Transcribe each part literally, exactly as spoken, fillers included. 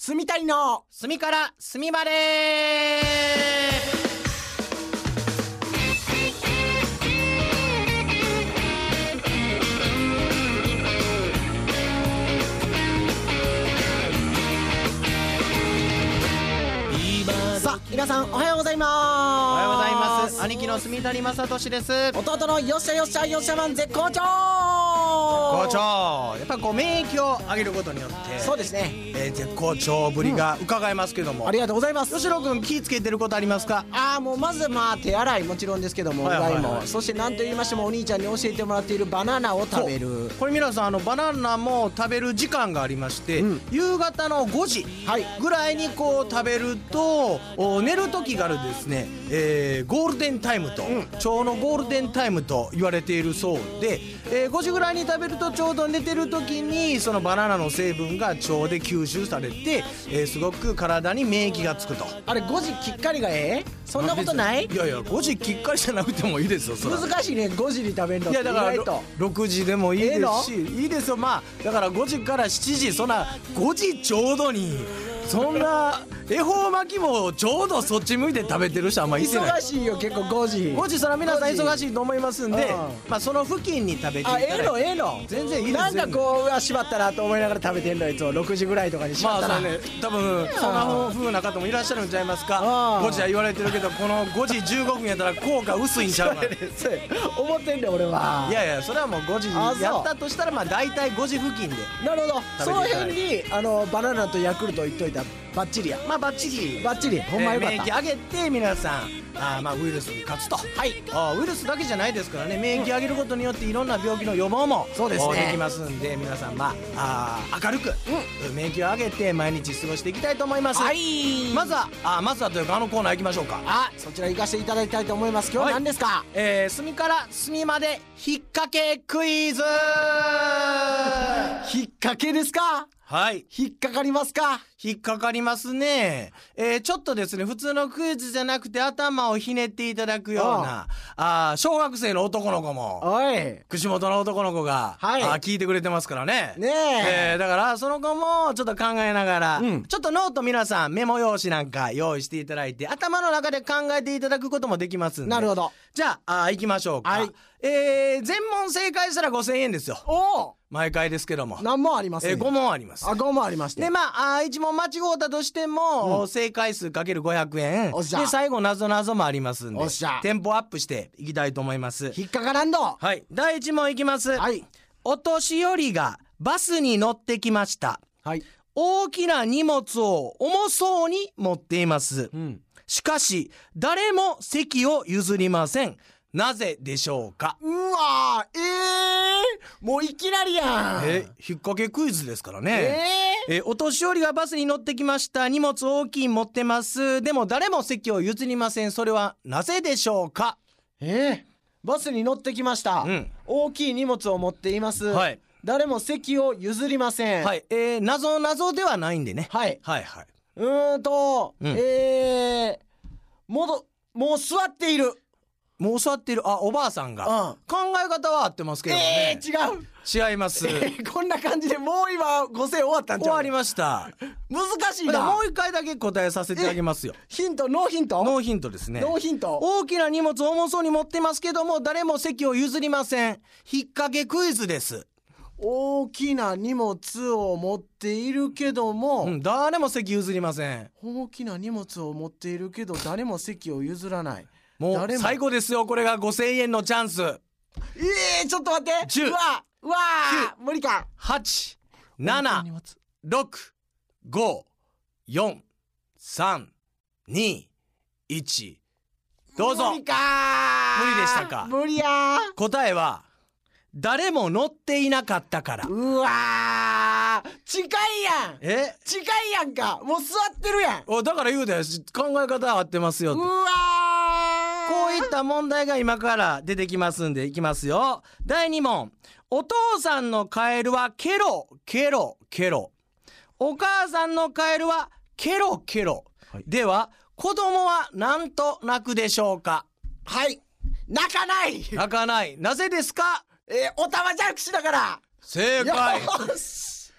住谷の住から住まれ。 さあ皆さんおはようございます。 おはようございます。兄貴の住谷正俊です。 弟のよっしゃよっしゃよっしゃマン絶好調。 好調。やっぱこう免疫を上げることによってそうですね、 えー、絶好調ぶりが伺えますけども、 ありがとうございます。 吉野君気ぃつけてることありますか？ ああもうまずまあ手洗いもちろんですけども、 はいはいはい、 うがいも、そして何と言いましてもお兄ちゃんに教えてもらっているバナナを食べる。 これ皆さんあのバナナも食べる時間がありまして、うん、夕方のごじぐらいにこう食べると、お寝る時があるですね、えー、ゴールデンタイムと、うん、腸のゴールデンタイムと言われているそうで、えー、ごじぐらいに食べるとちょうど寝てる時にそのバナナの成分が腸で吸収されて、えー、すごく体に免疫がつくと。 あれごじきっかりがええ？そんなことない？ いやいやごじきっかりじゃなくてもいいですよ。そ難しいねごじに食べるのって。いやだからろくじでもいいですし、えー、いいですよ。まあだからごじからしちじ、そんなごじちょうどにそんな恵方巻きもちょうどそっち向いて食べてる人あんまいてない。 忙しいよ結構ごじごじそら皆さん忙しいと思いますんで、まあその付近に食べていただいて。 あええのええの全然いいです。なんかこううわしまったなと思いながら食べてんのやつをろくじぐらいとかにしまったら、まあそうね、多分そんな風な方もいらっしゃるんちゃいますか。ごじは言われてるけどこのごじじゅうごふんやったら効果薄いんちゃうか思ってんねん俺は。 いやいやそれはもうごじやったとしたらまあ大体ごじ付近で。 なるほど。その辺にあのバナナとヤクルト言っといたらバッチリや。 まあバッチリバッチリほんまよかった、 えー、免疫上げて皆さんあまあウイルスに勝つと。はいあウイルスだけじゃないですからね、免疫上げることによっていろんな病気の予防もそうですねできますんで、皆さんまああ明るく、うん、免疫を上げて毎日過ごしていきたいと思います。はいまずはあまずはというかあのコーナー行きましょうか。あそちら行かせていただきたいと思います。今日は何ですか？はい、 えー、隅から隅まで引っ掛けクイズ引っ掛けですか？はい。引っかかりますか？ 引っかかりますね。えー、ちょっとですね、普通のクイズじゃなくて頭をひねっていただくような、ああ小学生の男の子も、おい。串本の男の子が、はい、あ聞いてくれてますからね。ねえ。えー、だからその子もちょっと考えながら、うん、ちょっとノート皆さんメモ用紙なんか用意していただいて、頭の中で考えていただくこともできますんで。 なるほど。 じゃあ、あ行きましょうか。はい。えー、全問正解したらごせんえんですよ。おお毎回ですけども何問ありますね。 えー、ご問あります。 あご問ありまして、 でまああいち問間違うたとしても、うん、正解数かけるごひゃくえんで最後なぞなぞもありますんで、おっしゃテンポアップしていきたいと思います。 引っかからんど。 はいだいいち問いきます。はい。お年寄りがバスに乗ってきました。はい。大きな荷物を重そうに持っています、うん、しかし誰も席を譲りません。なぜでしょうか？ うわーえー、もういきなりやん。 え引っ掛けクイズですからね。えー、えお年寄りがバスに乗ってきました。荷物大きい持ってます。でも誰も席を譲りません。それはなぜでしょうか？ えー、バスに乗ってきました、うん、大きい荷物を持っています、はい、誰も席を譲りません。 はいえー、謎謎ではないんでね。はいはいはいうーんと、うん、えー、もどもう座っている。 もう座っている。あおばあさんが、うん、考え方は合ってますけどね。 えー、違う違います、えー、こんな感じでもう今ごせん終わったんちゃう？ 終わりました。 難しいな。 もう一回だけ答えさせてあげますよ。 ヒントノーヒントノーヒントですね。 ノーヒント。 大きな荷物重そうに持ってますけども誰も席を譲りません。引っ掛けクイズです。 大きな荷物を持っているけども、 うん、誰も席譲りません。 大きな荷物を持っているけど誰も席を譲らない。 もう最後ですよ。これがごせんえんのチャンス。 えー、ちょっと待って。じゅう、うわうわー無理か。 はち、なな、ろく、ご、よん、さん、に、いちどうぞ。 無理かー。無理でしたか。 無理やー。 答えは誰も乗っていなかったから。 うわー近いやん。え近いやんか。もう座ってるやん。 おだから言うだよ。考え方合ってますよ。うわーこういった問題が今から出てきますんでいきますよ。だいに問。お父さんのカエルはケロケロケロ、お母さんのカエルはケロケロ、はい、では子供は何と鳴くでしょうか？ はい、泣かない。 泣かない。なぜですか？ えー、おたまじゃくしだから。 正解。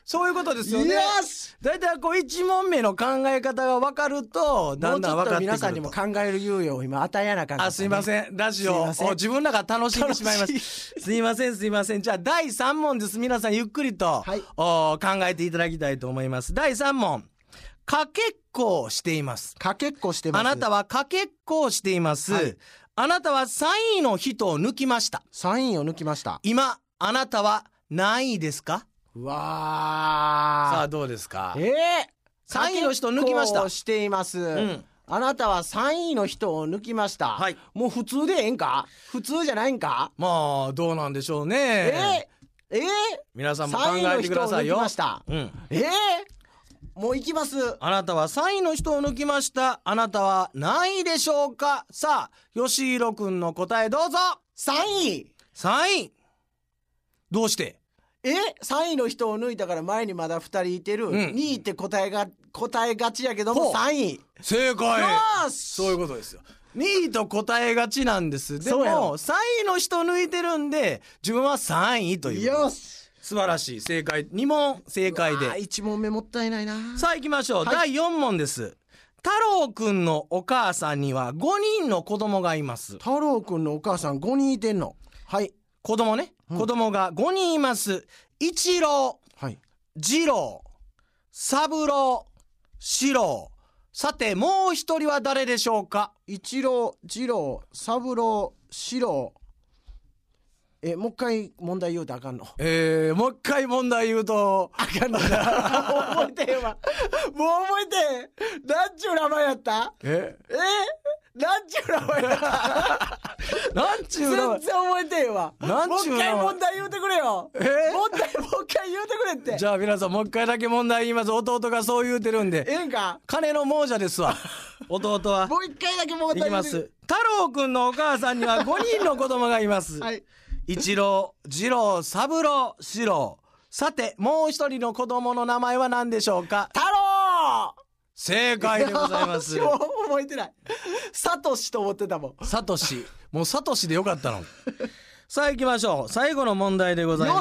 そういうことですよね。 よし、 だいたいこういち問目の考え方が分かるとだんだん分かってくると。もうちょっと皆さんにも考える猶予を今与えやなあかんかった、ね、 あ、すいません、ラジオ自分らが楽しんでしまいますすいませんすいません。じゃあだいさん問です。皆さんゆっくりと、はい、お考えていただきたいと思います。だいさん問、かけっこをしています。 かけっこしてます。 あなたはかけっこをしています、はい、あなたはさんいの人を抜きました。 さんいを抜きました。 今あなたは何位ですか？ うわー、 さあどうですか？ えー、 さんいの人抜きました。 かけっこをしています、うん、あなたはさんいの人を抜きました、はい、もう普通でええんか？普通じゃないんか？ まあどうなんでしょうね。 えー、えー、 皆さんも考えてくださいよ。 さんいの人を抜きました、うん、えー、もう行きます。 あなたはさんいの人を抜きました。あなたは何位でしょうか？さあ吉弘くんの答えどうぞ。 さんい。 さんい。どうして？ えさんいの人を抜いたから前にまだふたりいてる、うん、にいって答えが答えがちやけどもさんい。 正解。 よし、 そういうことですよ。にいと答えがちなんです。でもさんいの人抜いてるんで自分はさんいという。 よし、 素晴らしい。正解。に問正解でいち問目もったいないな。 さあ行きましょう、はい、だいよん問です。太郎くんのお母さんにはごにんの子供がいます。 太郎くんのお母さんごにんいてんの。はい、 子供ね、うん、子供がごにんいます。一郎、はい、二郎、三郎、四郎。さてもう一人は誰でしょうか？ 一郎、二郎、三郎、四郎。えもう一回問題言うとあかんの？ えー、もう一回問題言うとあかんのだ覚えてへんわ。もう覚えてへん。なんちゅう名前やった？ええなんちゅう名前やったなんちゅう名前。 全然覚えてへんわ。なんちゅう名前。もう一回問題言うてくれよ。えー、問題もう一回言うてくれって。 じゃあ皆さんもう一回だけ問題言います。弟がそう言うてるんで。 ええんか？ 金の亡者ですわ弟は。 もう一回だけ問題言うていきます。太郎くんのお母さんにはごにんの子供がいますはい、一郎、二郎、三郎、四郎。さてもう一人の子供の名前は何でしょうか？ 太郎。 正解でございます。 もう覚えてない。サトシと思ってたもん。 サトシ、もうサトシでよかったのさあ行きましょう。最後の問題でございます。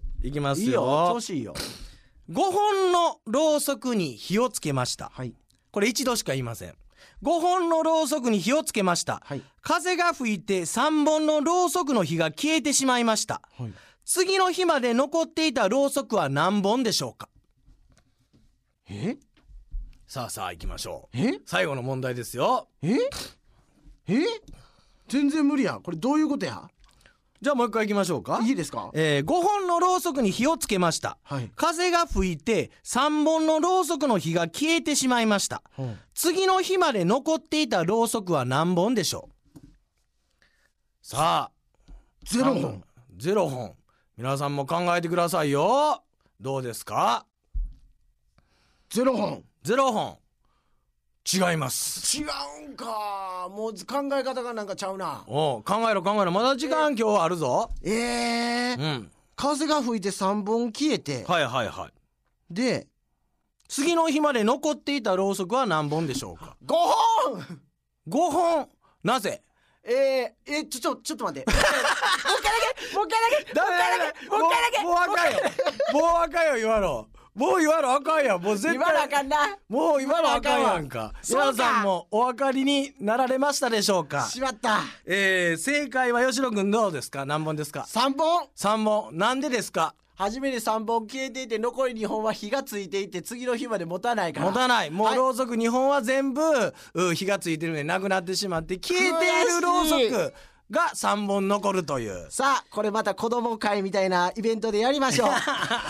いきますよ。いいよ、 調子いいよ。 ごほんのろうそくに火をつけました、はい、これ一度しか言いません。ごほんのろうそくに火をつけました、はい、風が吹いてさんぼんのろうそくの火が消えてしまいました、はい、次の日まで残っていたろうそくは何本でしょうか？ えさあさあ行きましょう。え最後の問題ですよ。 ええ全然無理やん。これどういうことや？ じゃあもう一回行きましょうか。 いいですか？ えー、ごほんのろうそくに火をつけました、はい、風が吹いてさんぼんのろうそくの火が消えてしまいました、うん、次の日まで残っていたろうそくは何本でしょう？さあゼロほん。 ゼロほん。皆さんも考えてくださいよ。どうですか？ ゼロほん。 ゼロほん。違います。 違うんか。もう考え方がなんかちゃうな。 おう考えろ考えろ。まだ時間、えー、今日あるぞ。 ええー、うん。風が吹いてさんぼん消えて、 はいはいはい。 で次の日まで残っていたろうそくは何本でしょうか？ ごほん。 ごほん。なぜ？ えー、えー、ちょちょちょっと待ってもう一回だけもう一回だけもう一回だけもう一回だけもうあかんよもうあかんよ言わろもう言わろあかんやん。もう絶対言わなあかんな。 もう言わなあかんやんか。皆さんもお分かりになられましたでしょうか？ しまった。 えー、正解は吉野くんどうですか？何本ですか？ さんぼん。 さんぼん。なんでですか？ 初めにさんぼん消えていて残りにほんは火がついていて次の日まで持たないから。 持たない。もうろうそくにほんは全部火がついてるのでなくなってしまって消えているろうそくがさんぼん残るという。 さあこれまた子供会みたいなイベントでやりましょう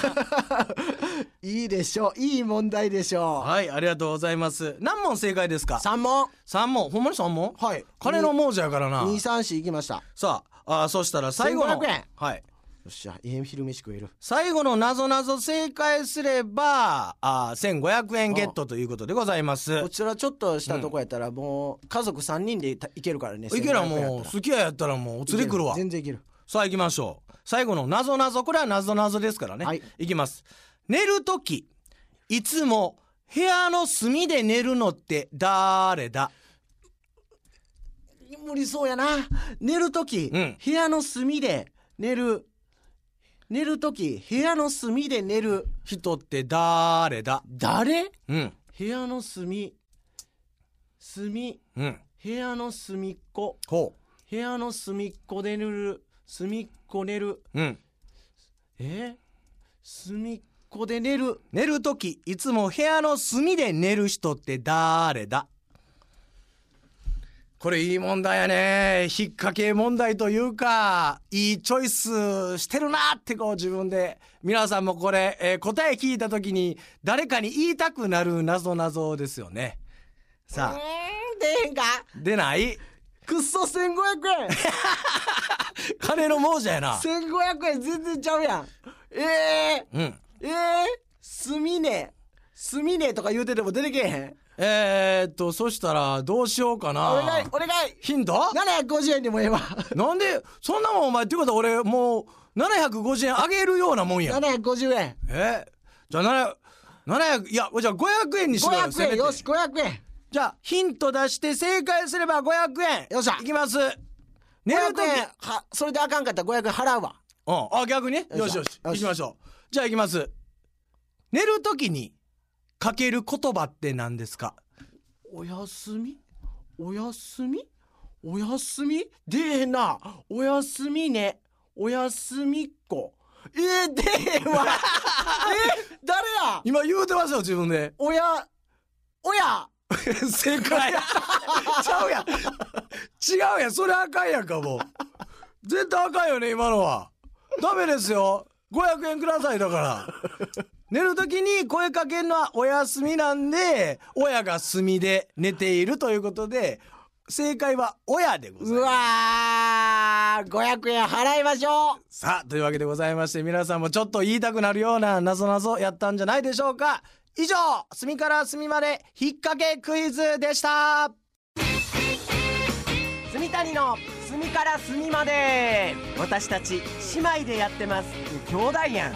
いいでしょう。いい問題でしょう。 はい、ありがとうございます。何問正解ですか？ さんもん。 さんもん。ほんまにさんもん？ はい。 金の亡者やからな。 にさんしいきました。 さあ、あそしたら最後のせんごひゃくえん。はい。 よっしゃ、ええ昼飯食える。 最後のなぞなぞ正解すればあせんごひゃくえんゲットということでございます。 こちらちょっとしたとこやったらもう家族さんにんでいけるからね。 いける。もう好きややったらもうお釣り来るわ。 全然いける。 さあ行きましょう。最後のなぞなぞ。これはなぞなぞですからね。はい。いきます。寝るときいつも部屋の隅で寝るのって誰だ？ 無理そうやな。寝るとき、うん、部屋の隅で寝る寝るとき部屋の隅で寝る人って誰だ？ 誰？ うん部屋の隅隅、 うん、 部屋の隅っこ、 ほう部屋の隅っこで寝る隅っこ寝る、 うん、 え隅っこで寝る寝るときいつも部屋の隅で寝る人って誰だ？これいい問題やね。引っ掛け問題というかいいチョイスしてるなってこう自分で皆さんもこれ、えー、答え聞いた時に誰かに言いたくなる謎謎ですよね。さあ、 えー、出へんか？ 出ない？ くっそせんごひゃくえん金の亡者やな。 せんごひゃくえん全然ちゃうやん。えー、 うん、 えー、すみねすみねとか言うてても出てけえへん。 えーっとそしたらどうしようかな。 お願いお願い。 ヒントななひゃくごじゅうえんでもええわ。 なんでそんなもんお前ってことは俺もうななひゃくごじゅうえんあげるようなもんや。 ななひゃくごじゅうえん。 えじゃあななひゃくいやじゃあごひゃくえんにしようよ。 ごひゃくえんよしごひゃくえん。 じゃあヒント出して正解すればごひゃくえん。 よっしゃいきます。寝るときはそれであかんかったらごひゃくえん払うわ。 うんあ逆によしよし行きましょう。じゃあ行きます。寝るときにかける言葉って何ですか？ おやすみおやすみおやすみ出えへんな。おやすみねおやすみっこ。えー、出えへんわえ誰や？ 今言うてますよ自分で。 おやおや正解ちゃうやん違うやんそれあかんやんかもう絶対あかんよね今のは。ダメですよ。ごひゃくえんくださいだから寝るときに声かけるのはお休みなんで親が隅で寝ているということで正解は親でございます。 うわーごひゃくえん払いましょう。 さあというわけでございまして皆さんもちょっと言いたくなるようななぞなぞやったんじゃないでしょうか。以上隅から隅まで引っ掛けクイズでした。 隅谷の隅から隅まで。私たち姉妹でやってます。兄弟やん。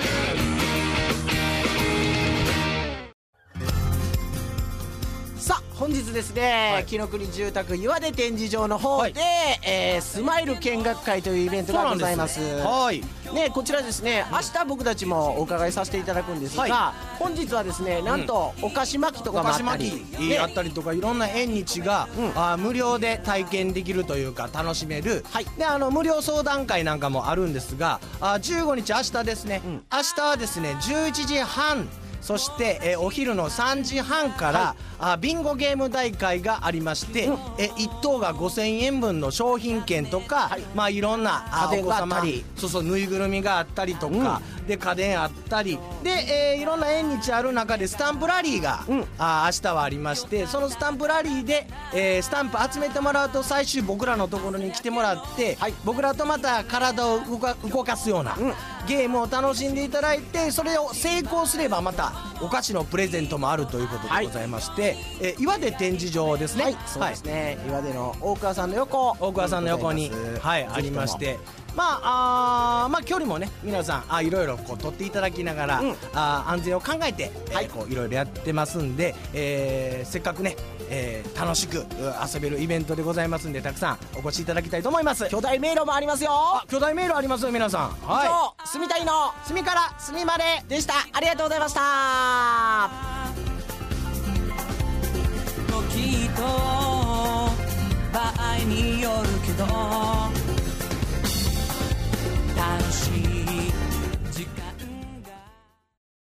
さあ本日ですね、はい、紀ノ国住宅岩出展示場の方で、はい、えー、スマイル見学会というイベントがございます。 はいね、こちらですね、明日僕たちもお伺いさせていただくんですが、はい、本日はですねなんとお菓子巻きとかもあったり、 ね、あったりとかいろんな縁日が、うん、あ無料で体験できるというか楽しめる、はい、であの無料相談会なんかもあるんですが、あじゅうごにち明日ですね、うん、明日はですねじゅういちじはんそして、えー、お昼のさんじはんから、はい、あビンゴゲーム大会がありまして、うん、えいっ等がごせんえんぶんの商品券とか、はい、まあいろんな家電があったり、 そうそうぬいぐるみがあったりとか、うん、で家電あったりで、えー、いろんな縁日ある中でスタンプラリーが、うん、あ明日はありまして、そのスタンプラリーで、えー、スタンプ集めてもらうと最終僕らのところに来てもらって、はい、僕らとまた体を動か、動かすような、うん、ゲームを楽しんでいただいて、それを成功すればまたお菓子のプレゼントもあるということでございまして、はい、え岩出展示場ですね。 はい、そうですね、はい、岩出の大桑さんの横大桑さんの横に、はい、ありまして、まあ、あまあ距離もね皆さんあいろいろこう取っていただきながら、うん、あ安全を考えて、はい、えー、こういろいろやってますんで、えー、せっかくね、えー、楽しく遊べるイベントでございますんで、たくさんお越しいただきたいと思います。 巨大迷路もありますよ。 あ巨大迷路ありますよ皆さん。 はい、住みたいの隅から隅まででした。ありがとうございました。 きっと場合によるけど